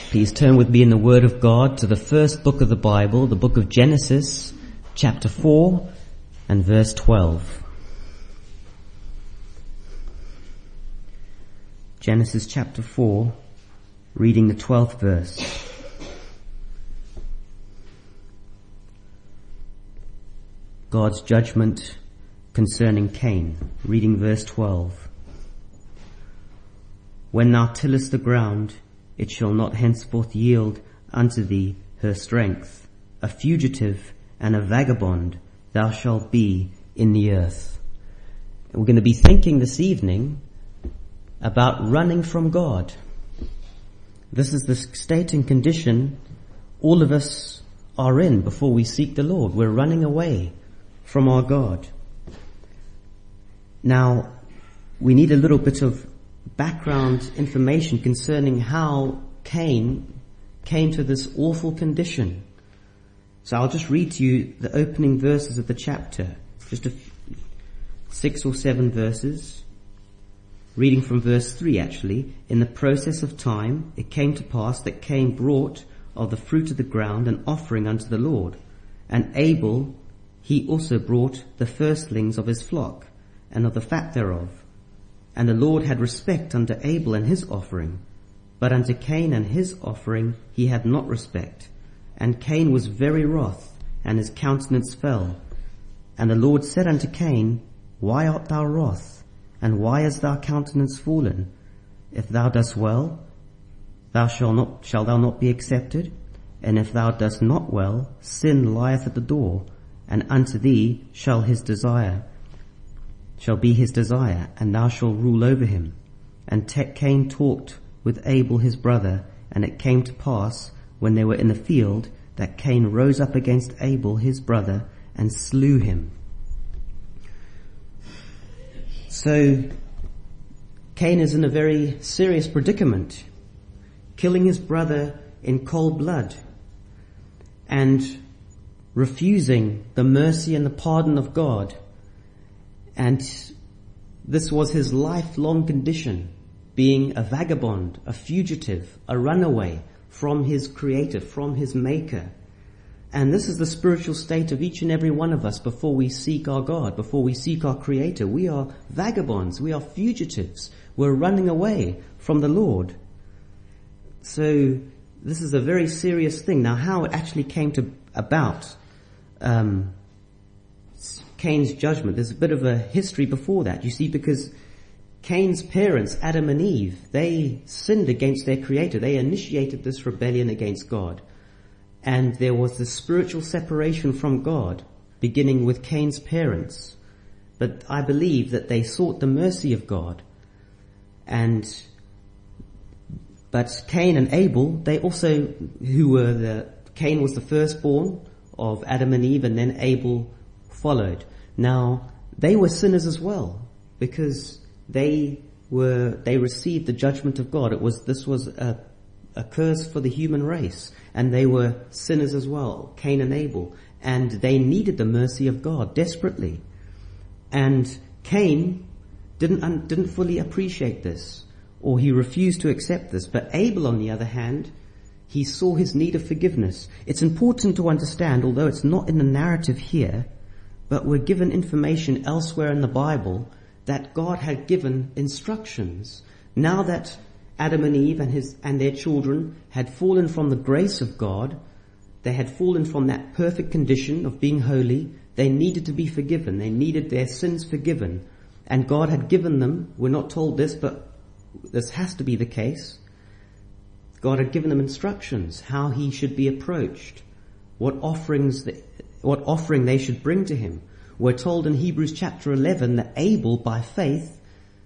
Please turn with me in the Word of God to the first book of the Bible, the book of Genesis, chapter 4 and verse 12. Genesis chapter 4, reading the 12th verse. God's judgment concerning Cain, reading verse 12. When thou tillest the ground, it shall not henceforth yield unto thee her strength. A fugitive and a vagabond thou shalt be in the earth. We're going to be thinking this evening about running from God. This is the state and condition all of us are in before we seek the Lord. We're running away from our God. Now, we need a little bit of background information concerning how Cain came to this awful condition. So I'll just read to you the opening verses of the chapter, just 6 or 7 verses, reading from verse 3 actually. In the process of time, it came to pass that Cain brought of the fruit of the ground an offering unto the Lord, and Abel he also brought the firstlings of his flock, and of the fat thereof. And the Lord had respect unto Abel and his offering, but unto Cain and his offering he had not respect. And Cain was very wroth, and his countenance fell. And the Lord said unto Cain, Why art thou wroth? And why is thy countenance fallen? If thou dost well, shalt thou not be accepted? And if thou dost not well, sin lieth at the door, and unto thee shall be his desire, and thou shalt rule over him. And Cain talked with Abel his brother, and it came to pass, when they were in the field, that Cain rose up against Abel his brother, and slew him. So, Cain is in a very serious predicament, killing his brother in cold blood, and refusing the mercy and the pardon of God. And this was his lifelong condition, being a vagabond, a fugitive, a runaway from his Creator, from his Maker. And this is the spiritual state of each and every one of us before we seek our God, before we seek our Creator. We are vagabonds, we are fugitives, we're running away from the Lord. So this is a very serious thing. Now, how it actually came about Cain's judgment, there's a bit of a history before that, you see, because Cain's parents, Adam and Eve, they sinned against their Creator. They initiated this rebellion against God. And there was this spiritual separation from God, beginning with Cain's parents. But I believe that they sought the mercy of God. But Cain and Abel, they also, Cain was the firstborn of Adam and Eve, and then Abel followed. Now, they were sinners as well, because they received the judgment of God. This was a curse for the human race, and they were sinners as well, Cain and Abel, and they needed the mercy of God desperately. And Cain didn't fully appreciate this, or he refused to accept this. But Abel, on the other hand, he saw his need of forgiveness. It's important to understand, although it's not in the narrative here, but we're given information elsewhere in the Bible that God had given instructions. Now that Adam and Eve and their children had fallen from the grace of God, they had fallen from that perfect condition of being holy, they needed to be forgiven. They needed their sins forgiven. And God had given them, we're not told this, but this has to be the case, God had given them instructions how he should be approached, what offering they should bring to him. We're told in Hebrews chapter 11 that Abel, by faith,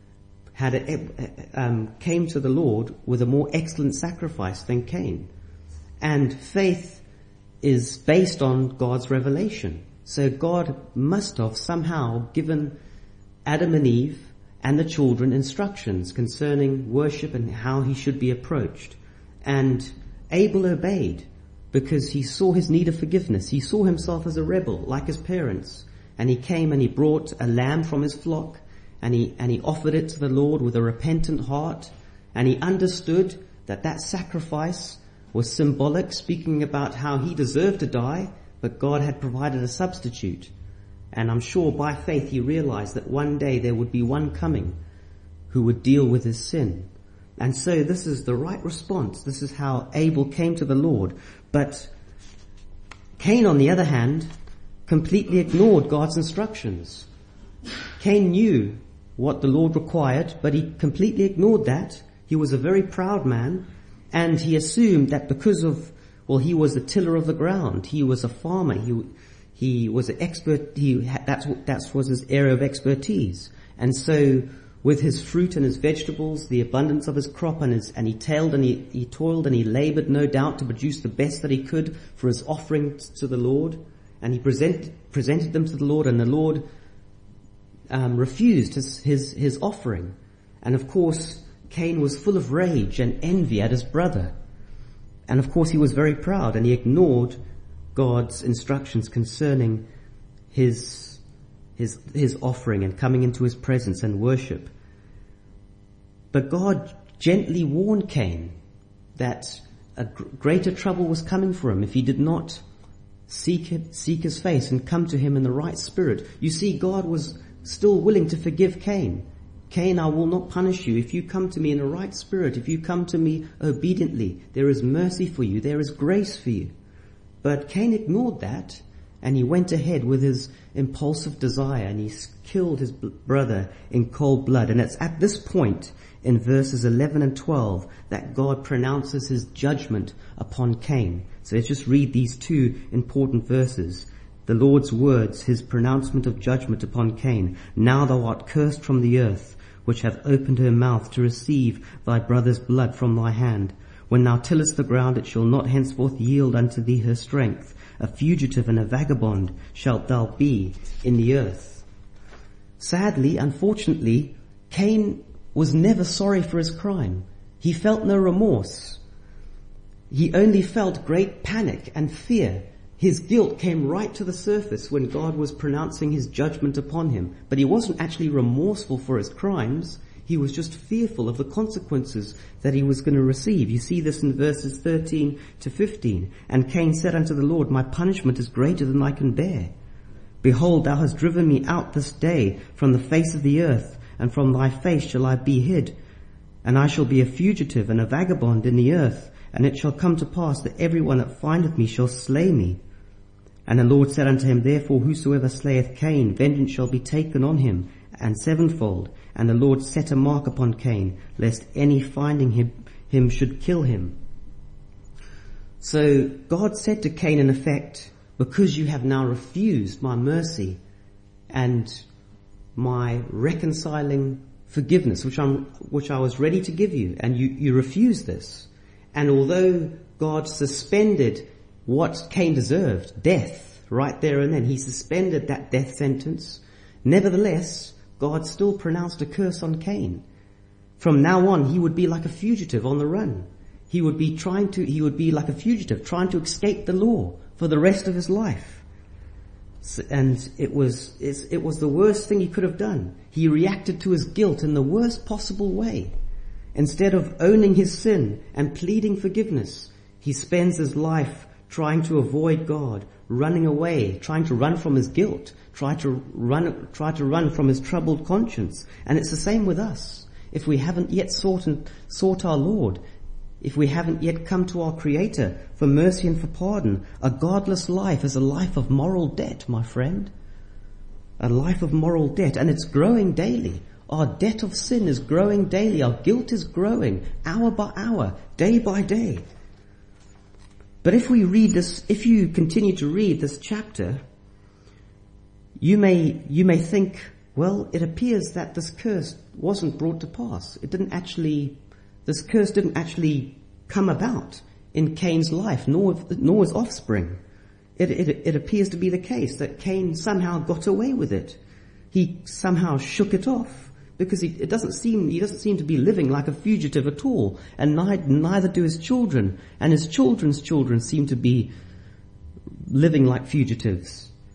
came to the Lord with a more excellent sacrifice than Cain. And faith is based on God's revelation. So God must have somehow given Adam and Eve and the children instructions concerning worship and how he should be approached. And Abel obeyed because he saw his need of forgiveness. He saw himself as a rebel like his parents. And he came and he brought a lamb from his flock, and he offered it to the Lord with a repentant heart. And he understood that sacrifice was symbolic, speaking about how he deserved to die, but God had provided a substitute. And I'm sure by faith he realized that one day there would be one coming who would deal with his sin. And so this is the right response. This is how Abel came to the Lord. But Cain, on the other hand, completely ignored God's instructions. Cain knew what the Lord required, but he completely ignored that. He was a very proud man, and he assumed that because of, he was a tiller of the ground. He was a farmer. He was an expert. That was his area of expertise. And so, with his fruit and his vegetables, the abundance of his crop, and he toiled and he labored, no doubt, to produce the best that he could for his offerings to the Lord. And he presented them to the Lord, and the Lord refused his offering. And of course, Cain was full of rage and envy at his brother. And of course he was very proud, and he ignored God's instructions concerning his offering and coming into his presence and worship. But God gently warned Cain that a greater trouble was coming for him if he did not seek his face and come to him in the right spirit. You see, God was still willing to forgive Cain. Cain, I will not punish you. If you come to me in the right spirit, if you come to me obediently, there is mercy for you, there is grace for you. But Cain ignored that, and he went ahead with his impulsive desire, and he killed his brother in cold blood. And it's at this point in verses 11 and 12 that God pronounces his judgment upon Cain. So let's just read these two important verses. The Lord's words, his pronouncement of judgment upon Cain. Now thou art cursed from the earth, which hath opened her mouth to receive thy brother's blood from thy hand. When thou tillest the ground, it shall not henceforth yield unto thee her strength. A fugitive and a vagabond shalt thou be in the earth. Sadly, unfortunately, Cain was never sorry for his crime. He felt no remorse. He only felt great panic and fear. His guilt came right to the surface when God was pronouncing his judgment upon him. But he wasn't actually remorseful for his crimes. He was just fearful of the consequences that he was going to receive. You see this in verses 13 to 15. And Cain said unto the Lord, my punishment is greater than I can bear. Behold, thou hast driven me out this day from the face of the earth, and from thy face shall I be hid. And I shall be a fugitive and a vagabond in the earth. And it shall come to pass that every one that findeth me shall slay me. And the Lord said unto him, therefore whosoever slayeth Cain, vengeance shall be taken on him, and sevenfold. And the Lord set a mark upon Cain, lest any finding him should kill him. So God said to Cain, in effect, because you have now refused my mercy and my reconciling forgiveness, which I was ready to give you, and you refused this. And although God suspended what Cain deserved, death, right there and then, he suspended that death sentence. Nevertheless, God still pronounced a curse on Cain. From now on, he would be like a fugitive on the run. He would be like a fugitive trying to escape the law for the rest of his life. And it was the worst thing he could have done. He reacted to his guilt in the worst possible way. Instead of owning his sin and pleading forgiveness, he spends his life trying to avoid God, running away, trying to run from his guilt, try to run from his troubled conscience. And it's the same with us. If we haven't yet sought our Lord, if we haven't yet come to our Creator for mercy and for pardon, a godless life is a life of moral debt, my friend. A life of moral debt, and it's growing daily. Our debt of sin is growing daily. Our guilt is growing hour by hour, day by day. But if you continue to read this chapter, you may think, well, it appears that this curse wasn't brought to pass. This curse didn't actually come about in Cain's life, nor his offspring. It appears to be the case that Cain somehow got away with it. He somehow shook it off. Because he doesn't seem to be living like a fugitive at all, and neither do his children, and his children's children seem to be living like fugitives.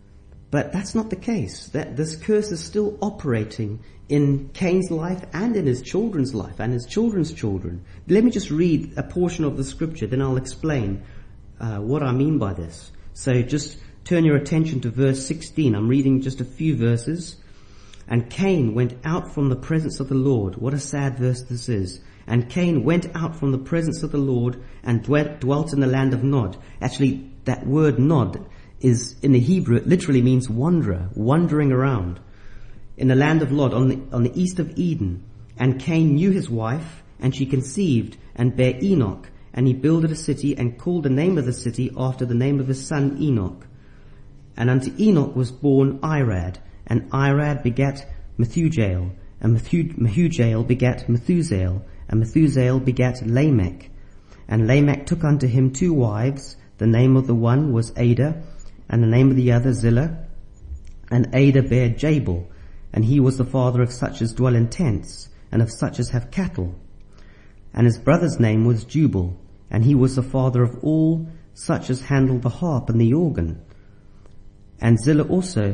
But that's not the case. That this curse is still operating in Cain's life and in his children's life and his children's children. Let me just read a portion of the scripture, then I'll explain what I mean by this. So just turn your attention to verse 16. I'm reading just a few verses. And Cain went out from the presence of the Lord. What a sad verse this is. And Cain went out from the presence of the Lord and dwelt in the land of Nod. Actually, that word Nod is, in the Hebrew, it literally means wanderer, wandering around. In the land of Nod, on the east of Eden. And Cain knew his wife, and she conceived and bare Enoch. And he builded a city and called the name of the city after the name of his son Enoch. And unto Enoch was born Irad, and Irad begat Methujael, and Methujael begat Methusael, and Methusael begat Lamech. And Lamech took unto him 2 wives. The name of the one was Ada, and the name of the other Zillah. And Ada bare Jabal, and he was the father of such as dwell in tents, and of such as have cattle. And his brother's name was Jubal, and he was the father of all such as handle the harp and the organ. And Zillah,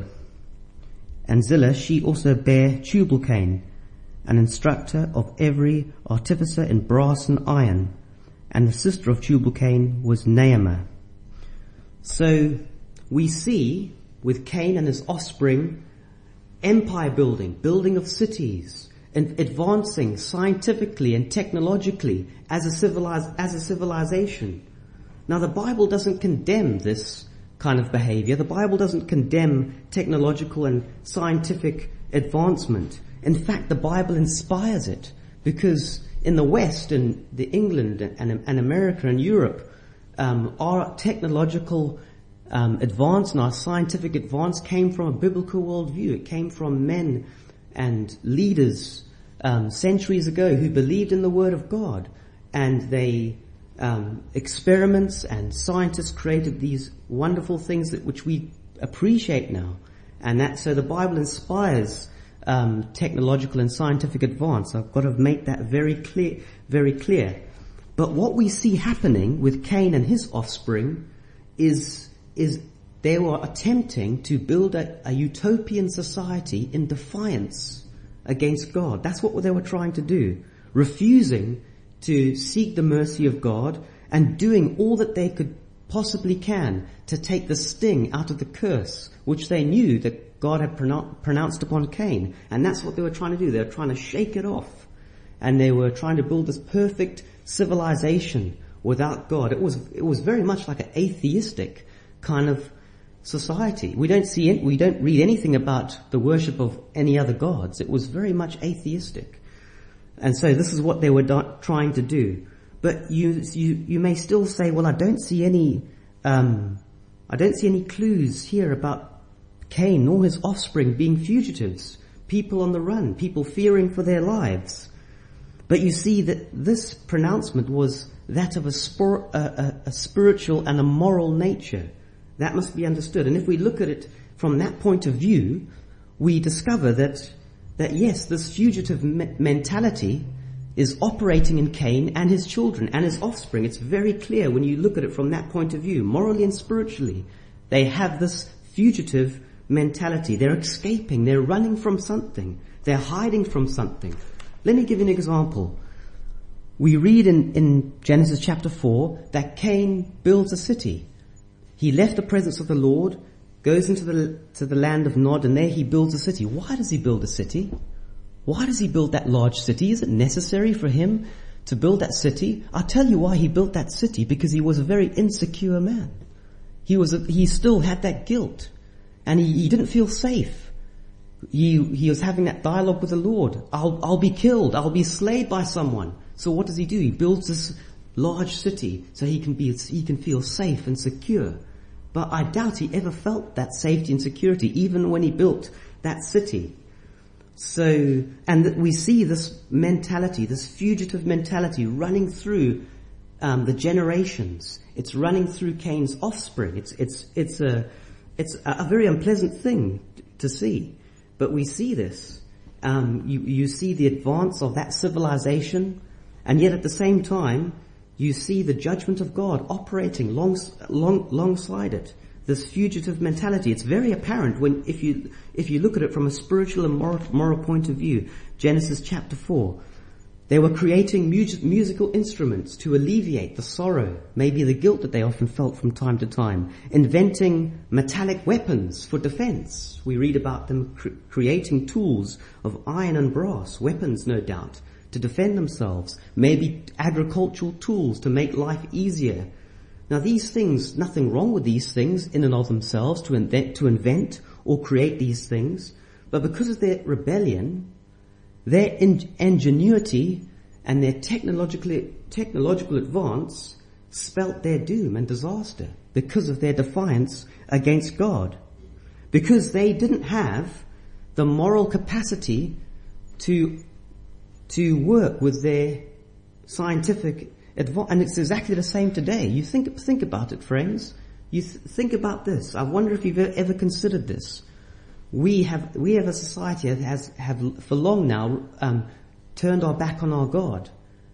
she also bare Tubal-Cain, an instructor of every artificer in brass and iron. And the sister of Tubal-Cain was Naamah. So we see with Cain and his offspring, empire building of cities, and advancing scientifically and technologically as a civilization. Now the Bible doesn't condemn this kind of behavior. The Bible doesn't condemn technological and scientific advancement. In fact, the Bible inspires it, because in the West, in the England and America and Europe, our technological advance and our scientific advance came from a biblical worldview. It came from men and leaders centuries ago who believed in the Word of God, and they experiments and scientists created these wonderful things which we appreciate now. And so the Bible inspires technological and scientific advance. I've got to make that very clear. But what we see happening with Cain and his offspring is they were attempting to build a utopian society in defiance against God. That's what they were trying to do, refusing to seek the mercy of God and doing all that they could possibly can to take the sting out of the curse which they knew that God had pronounced upon Cain. And that's what they were trying to do. They were trying to shake it off. And they were trying to build this perfect civilization without God. It was very much like an atheistic kind of society. We don't read anything about the worship of any other gods. It was very much atheistic. And so this is what they were trying to do. But you may still say, well, I don't see any clues here about Cain nor his offspring being fugitives, people on the run, people fearing for their lives. But you see that this pronouncement was that of a spiritual and a moral nature. That must be understood. And if we look at it from that point of view, we discover that yes, this fugitive mentality is operating in Cain and his children and his offspring. It's very clear when you look at it from that point of view, morally and spiritually. They have this fugitive mentality. They're escaping. They're running from something. They're hiding from something. Let me give you an example. We read in Genesis chapter 4 that Cain builds a city. He left the presence of the Lord, goes into the land of Nod, and there he builds a city. Why does he build a city? Why does he build that large city? Is it necessary for him to build that city? I'll tell you why he built that city, because he was a very insecure man. He still had that guilt, and he didn't feel safe. He was having that dialogue with the Lord. I'll be killed. I'll be slayed by someone. So what does he do? He builds this large city so he can feel safe and secure. But I doubt he ever felt that safety and security, even when he built that city. So, and we see this mentality, this fugitive mentality running through the generations. It's running through Cain's offspring. It's a very unpleasant thing to see. But we see this. You see the advance of that civilization, and yet at the same time, you see the judgment of God operating alongside it. this fugitive mentality. It's very apparent when, if you look at it from a spiritual and moral point of view. Genesis chapter 4. They were creating musical instruments to alleviate the sorrow, maybe the guilt that they often felt from time to time. Inventing metallic weapons for defense. We read about them creating tools of iron and brass, weapons no doubt, to defend themselves. Maybe agricultural tools to make life easier. Now these things, nothing wrong with these things in and of themselves, to invent or create these things. But because of their rebellion, their ingenuity and their technological advance spelt their doom and disaster because of their defiance against God. Because they didn't have the moral capacity to work with their scientific advance. And it's exactly the same today. You think about it, friends. You think about this. I wonder if you've ever considered this. We have a society that have for long now turned our back on our God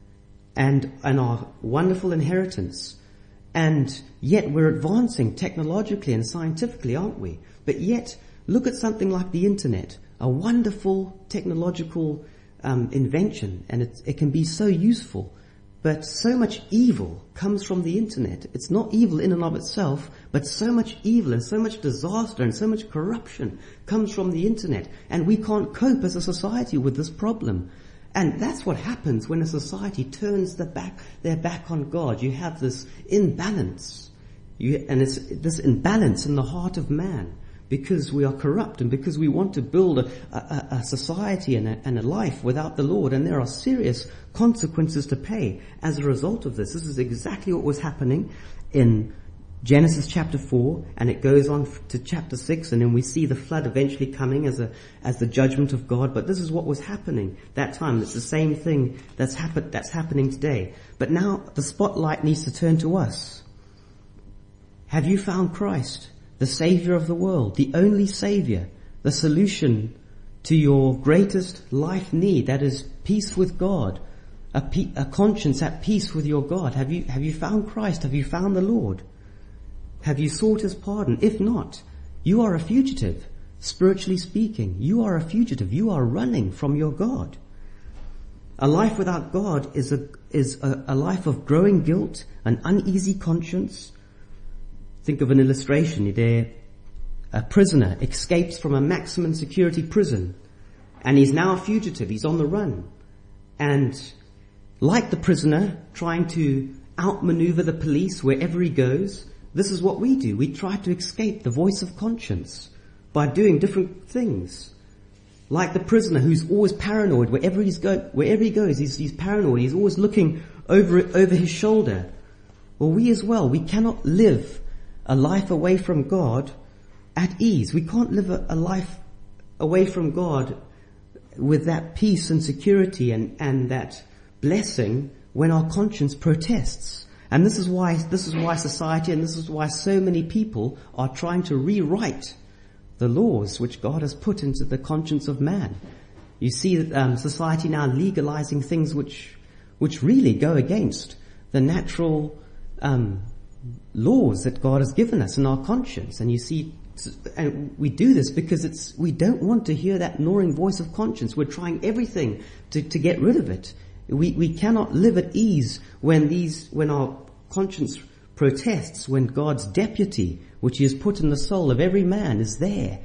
and our wonderful inheritance, and yet we're advancing technologically and scientifically, aren't we? But yet, look at something like the internet, a wonderful technological invention, and it can be so useful. But so much evil comes from the internet. It's not evil in and of itself, but so much evil and so much disaster and so much corruption comes from the internet. And we can't cope as a society with this problem. And that's what happens when a society turns their back on God. You have this imbalance. And it's this imbalance in the heart of man. Because we are corrupt and because we want to build a society and a life without the Lord. And there are serious consequences to pay as a result of this. This is exactly what was happening in Genesis chapter 4, and it goes on to chapter 6, and then we see the flood eventually coming as the judgment of God. But this is what was happening that time. It's the same thing that's happening today. But now the spotlight needs to turn to us. Have you found Christ? The Savior of the world, the only Savior, the solution to your greatest life need, that is peace with God, a conscience at peace with your God. Have you found Christ? Have you found the Lord? Have you sought His pardon? If not, you are a fugitive. Spiritually speaking, you are a fugitive. You are running from your God. A life without God is a life of growing guilt, an uneasy conscience. Think of an illustration there. A prisoner escapes from a maximum security prison, and he's now a fugitive. He's on the run. And like the prisoner trying to outmaneuver the police wherever he goes, this is what we do. We try to escape the voice of conscience by doing different things. Like the prisoner who's always paranoid wherever he goes, he's paranoid. He's always looking over his shoulder. Well, we as well, we cannot live a life away from God at ease. We can't live a life away from God with that peace and security and that blessing when our conscience protests. And this is why society, and this is why so many people are trying to rewrite the laws which God has put into the conscience of man. You see society now legalizing things which really go against the natural laws that God has given us in our conscience. And you see, and we do this because we don't want to hear that gnawing voice of conscience. We're trying everything to get rid of it. We cannot live at ease when our conscience protests, when God's deputy, which He has put in the soul of every man, is there,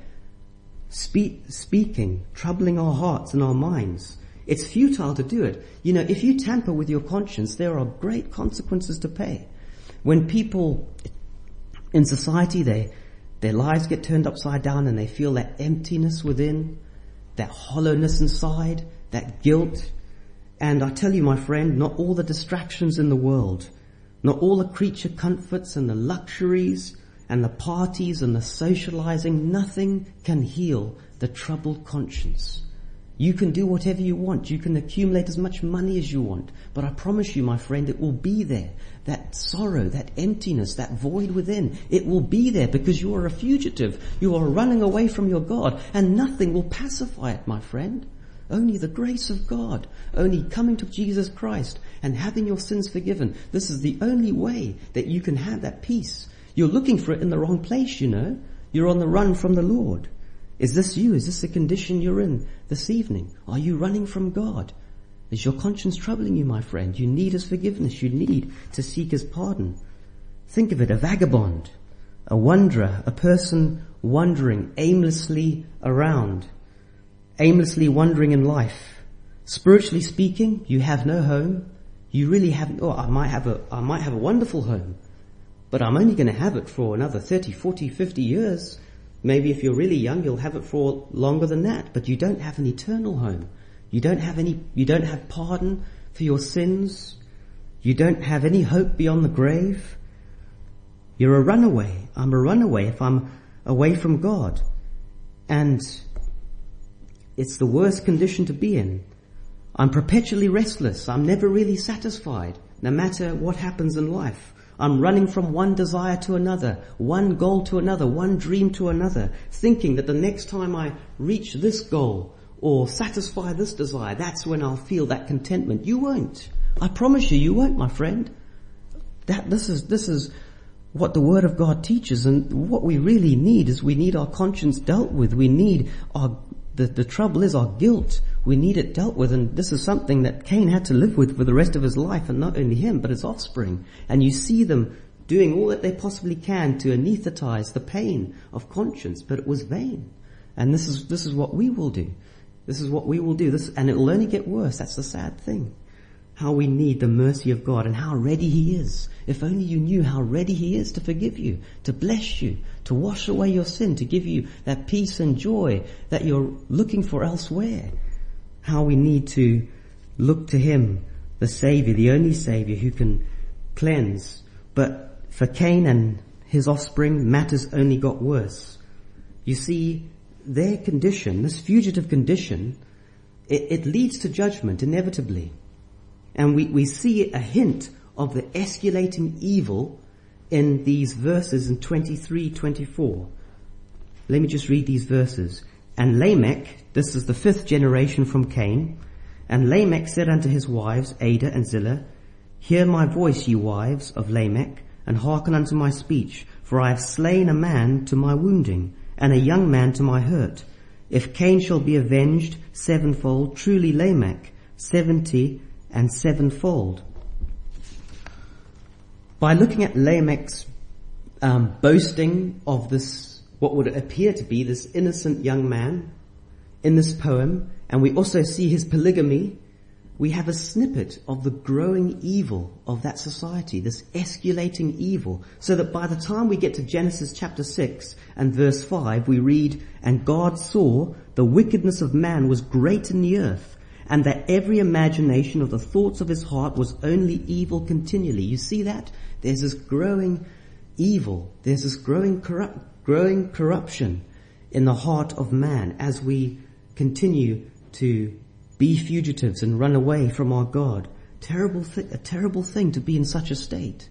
speaking, troubling our hearts and our minds. It's futile to do it. You know, if you tamper with your conscience, there are great consequences to pay. When people in society, their lives get turned upside down and they feel that emptiness within, that hollowness inside, that guilt. And I tell you, my friend, not all the distractions in the world, not all the creature comforts and the luxuries and the parties and the socializing, nothing can heal the troubled conscience. You can do whatever you want. You can accumulate as much money as you want. But I promise you, my friend, it will be there. That sorrow, that emptiness, that void within, it will be there because you are a fugitive. You are running away from your God, and nothing will pacify it, my friend. Only the grace of God, only coming to Jesus Christ and having your sins forgiven. This is the only way that you can have that peace. You're looking for it in the wrong place, you know. You're on the run from the Lord. Is this you? Is this the condition you're in this evening? Are you running from God? Is your conscience troubling you, my friend? You need His forgiveness. You need to seek His pardon. Think of it, a vagabond, a wanderer, a person wandering aimlessly around, aimlessly wandering in life. Spiritually speaking, you have no home. You really haven't, I might have a wonderful home, but I'm only going to have it for another 30, 40, 50 years. Maybe if you're really young, you'll have it for longer than that, but you don't have an eternal home. You don't have pardon for your sins. You don't have any hope beyond the grave. You're a runaway. I'm a runaway if I'm away from God. And it's the worst condition to be in. I'm perpetually restless. I'm never really satisfied, no matter what happens in life. I'm running from one desire to another, one goal to another, one dream to another, thinking that the next time I reach this goal or satisfy this desire, that's when I'll feel that contentment. You won't. I promise you won't, my friend. This is what the Word of God teaches, and what we really need is we need our conscience dealt with. We need the trouble is our guilt. We need it dealt with, and this is something that Cain had to live with for the rest of his life, and not only him, but his offspring. And you see them doing all that they possibly can to anesthetize the pain of conscience, but it was vain. And this is what we will do. This is what we will do. And it will only get worse. That's the sad thing. How we need the mercy of God and how ready He is. If only you knew how ready He is to forgive you, to bless you, to wash away your sin, to give you that peace and joy that you're looking for elsewhere. How we need to look to Him, the Savior, the only Savior who can cleanse. But for Cain and his offspring, matters only got worse. You see, their condition, this fugitive condition, it leads to judgment inevitably. And we see a hint of the escalating evil in these verses in 23, 24. Let me just read these verses. And Lamech, this is the 5th generation from Cain, and Lamech said unto his wives, Adah and Zillah, Hear my voice, ye wives of Lamech, and hearken unto my speech, for I have slain a man to my wounding, and a young man to my hurt. If Cain shall be avenged sevenfold, truly Lamech 70 and sevenfold. By looking at Lamech's boasting of this, what would appear to be this innocent young man in this poem, and we also see his polygamy, we have a snippet of the growing evil of that society, this escalating evil, so that by the time we get to Genesis chapter 6 and verse 5, we read, And God saw the wickedness of man was great in the earth, and that every imagination of the thoughts of his heart was only evil continually. You see that? There's this growing evil. There's this growing corruption in the heart of man as we continue to be fugitives and run away from our God. A terrible thing to be in such a state.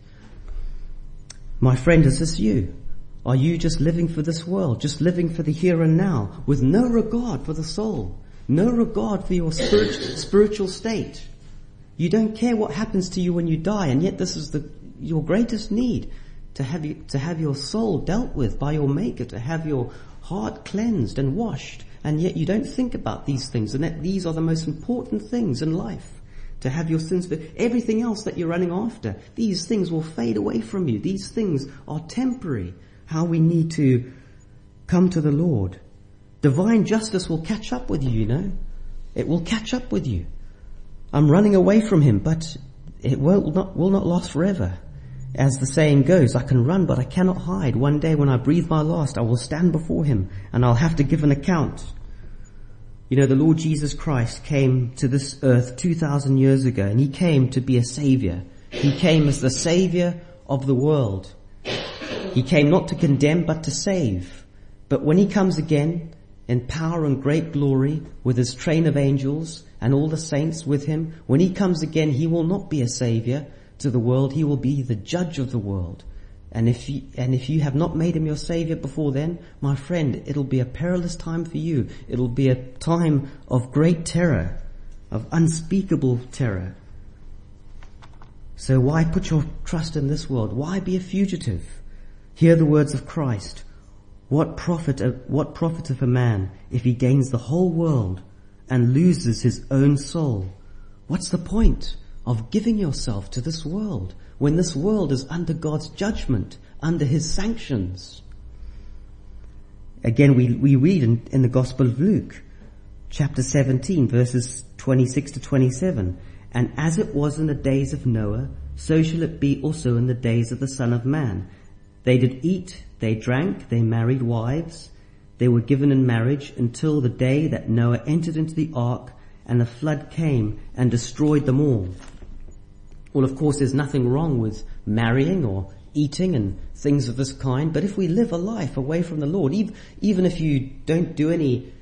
My friend, is this you? Are you just living for this world, just living for the here and now, with no regard for the soul? No regard for your spiritual state. You don't care what happens to you when you die, and yet this is your greatest need, to have your soul dealt with by your Maker, to have your heart cleansed and washed, and yet you don't think about these things, and that these are the most important things in life. To have your sins, for everything else that you're running after, these things will fade away from you. These things are temporary. How we need to come to the Lord. Divine justice will catch up with you, you know. It will catch up with you. I'm running away from Him, but it will not last forever. As the saying goes, I can run, but I cannot hide. One day when I breathe my last, I will stand before Him, and I'll have to give an account. You know, the Lord Jesus Christ came to this earth 2,000 years ago, and He came to be a Savior. He came as the Savior of the world. He came not to condemn, but to save. But when He comes again, in power and great glory, with His train of angels and all the saints with Him, when He comes again, He will not be a Savior to the world. He will be the judge of the world. And if you have not made Him your Savior before then, my friend, it'll be a perilous time for you. It'll be a time of great terror, of unspeakable terror. So why put your trust in this world? Why be a fugitive? Hear the words of Christ. What profiteth a man if he gains the whole world and loses his own soul? What's the point of giving yourself to this world when this world is under God's judgment, under his sanctions? Again, we read in the Gospel of Luke, chapter 17, verses 26 to 27. And as it was in the days of Noah, so shall it be also in the days of the Son of Man. They did eat, they drank, they married wives, they were given in marriage until the day that Noah entered into the ark, and the flood came and destroyed them all. Well, of course, there's nothing wrong with marrying or eating and things of this kind, but if we live a life away from the Lord, even if you don't do any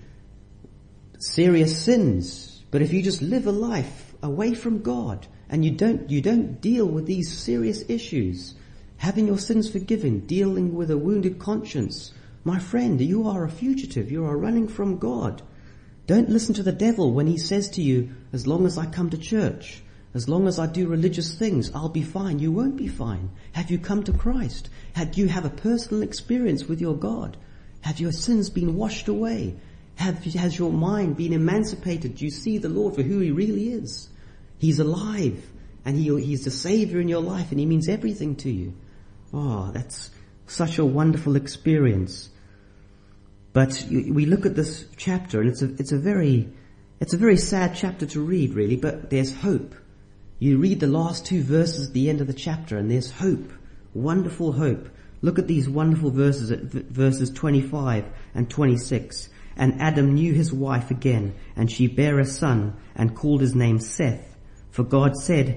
serious sins, but if you just live a life away from God and you don't deal with these serious issues, having your sins forgiven, dealing with a wounded conscience, my friend, you are a fugitive. You are running from God. Don't listen to the devil when he says to you, as long as I come to church, as long as I do religious things, I'll be fine. You won't be fine. Have you come to Christ? Have you have a personal experience with your God? Have your sins been washed away? Has your mind been emancipated? Do you see the Lord for who he really is? He's alive, and he's the Savior in your life, and he means everything to you. Oh, that's such a wonderful experience. But we look at this chapter, and it's a very sad chapter to read, really, but there's hope. You read the last two verses at the end of the chapter, and there's hope. Wonderful hope. Look at these wonderful verses at verses 25 and 26. And Adam knew his wife again, and she bare a son, and called his name Seth. For God,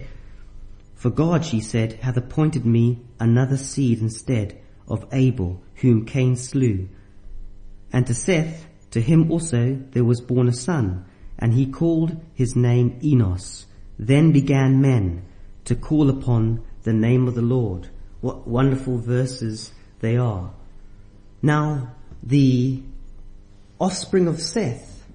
she said, hath appointed me another seed instead of Abel, whom Cain slew. And to Seth, to him also there was born a son, and he called his name Enos. Then began men to call upon the name of the Lord. What wonderful verses they are. Now, the offspring of Seth,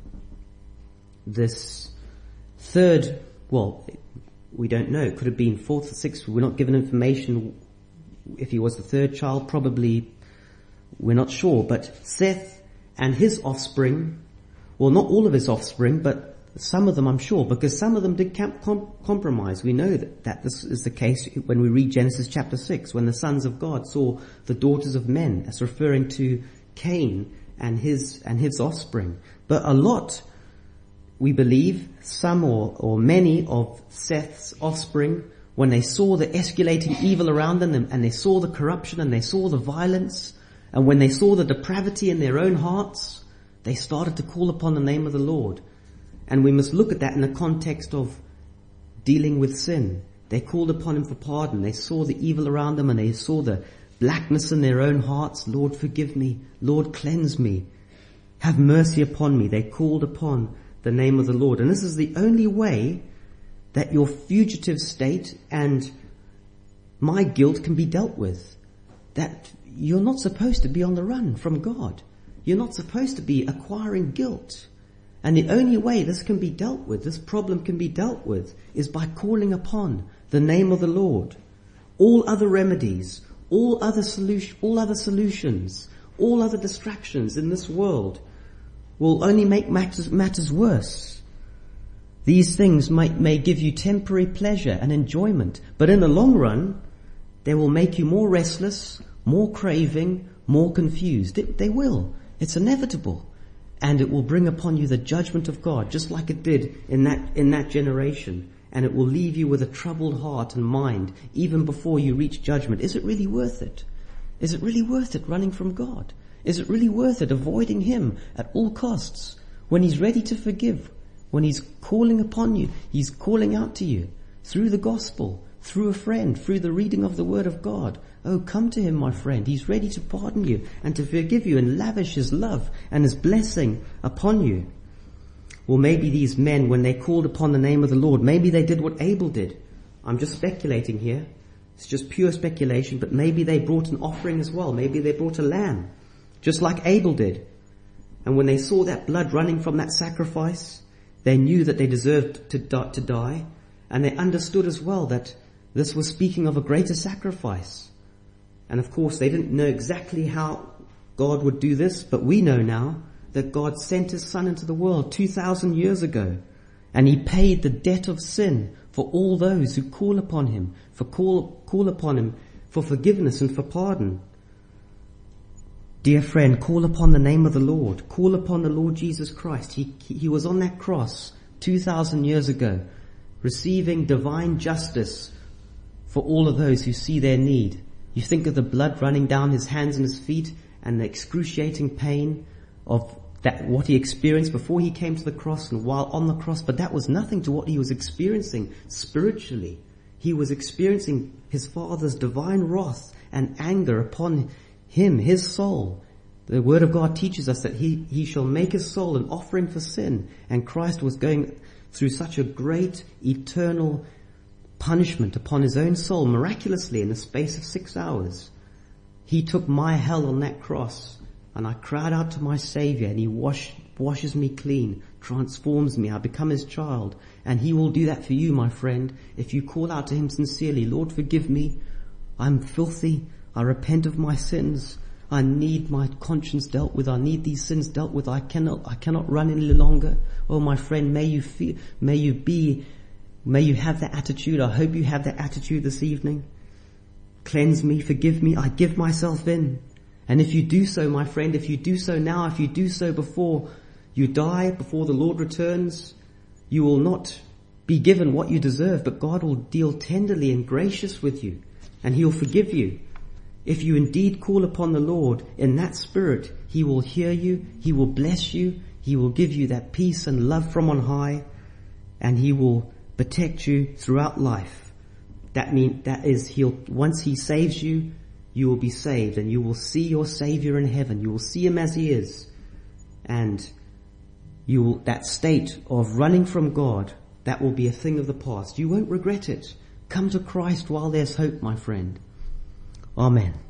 this third, well, we don't know, it could have been fourth or sixth, we're not given information if he was the third child, probably, we're not sure, but Seth and his offspring, well, not all of his offspring, but some of them I'm sure, because some of them did compromise. We know that this is the case when we read Genesis chapter 6, when the sons of God saw the daughters of men, as referring to Cain and his offspring. But a lot, we believe, some or many of Seth's offspring, when they saw the escalating evil around them, and they saw the corruption, and they saw the violence, and when they saw the depravity in their own hearts, they started to call upon the name of the Lord. And we must look at that in the context of dealing with sin. They called upon him for pardon. They saw the evil around them, and they saw the blackness in their own hearts. Lord, forgive me. Lord, cleanse me. Have mercy upon me. They called upon the name of the Lord. And this is the only way that your fugitive state and my guilt can be dealt with. That you're not supposed to be on the run from God. You're not supposed to be acquiring guilt. And the only way this can be dealt with, this problem can be dealt with, is by calling upon the name of the Lord. All other remedies, all other solutions, all other distractions in this world will only make matters worse. These things may give you temporary pleasure and enjoyment, but in the long run, they will make you more restless, more craving, more confused. They will. It's inevitable. And it will bring upon you the judgment of God, just like it did in that generation. And it will leave you with a troubled heart and mind, even before you reach judgment. Is it really worth it? Is it really worth it running from God? Is it really worth it avoiding him at all costs? When he's ready to forgive, when he's calling upon you, he's calling out to you through the gospel, through a friend, through the reading of the word of God. Oh, come to him, my friend. He's ready to pardon you and to forgive you and lavish his love and his blessing upon you. Well, maybe these men, when they called upon the name of the Lord, maybe they did what Abel did. I'm just speculating here. It's just pure speculation, but maybe they brought an offering as well. Maybe they brought a lamb, just like Abel did. And when they saw that blood running from that sacrifice, they knew that they deserved to die, and they understood as well that this was speaking of a greater sacrifice. And of course, they didn't know exactly how God would do this, but we know now that God sent His Son into the world 2,000 years ago, and He paid the debt of sin for all those who call upon Him, call upon Him for forgiveness and for pardon. Dear friend, call upon the name of the Lord. Call upon the Lord Jesus Christ. He was on that cross 2,000 years ago, receiving divine justice for all of those who see their need. You think of the blood running down His hands and His feet and the excruciating pain of that, what He experienced before He came to the cross and while on the cross, but that was nothing to what He was experiencing spiritually. He was experiencing His Father's divine wrath and anger upon Him, His soul. The Word of God teaches us that He shall make His soul an offering for sin, and Christ was going through such a great eternal punishment upon His own soul miraculously in the space of 6 hours. He took my hell on that cross, and I cried out to my Savior, and He washes me clean, transforms me. I become His child, and He will do that for you, my friend, if you call out to Him sincerely. Lord, forgive me. I'm filthy. I repent of my sins. I need my conscience dealt with. I need these sins dealt with. I cannot run any longer. Oh, my friend, may you have that attitude. I hope you have that attitude this evening. Cleanse me, forgive me. I give myself in. And if you do so, my friend, if you do so now, if you do so before you die, before the Lord returns, you will not be given what you deserve, but God will deal tenderly and gracious with you, and He will forgive you. If you indeed call upon the Lord in that spirit, He will hear you, He will bless you, He will give you that peace and love from on high, and He will protect you throughout life. Once He saves you, you will be saved, and you will see your Savior in heaven. You will see Him as He is, and that state of running from God, that will be a thing of the past. You won't regret it. Come to Christ while there's hope, my friend. Amen.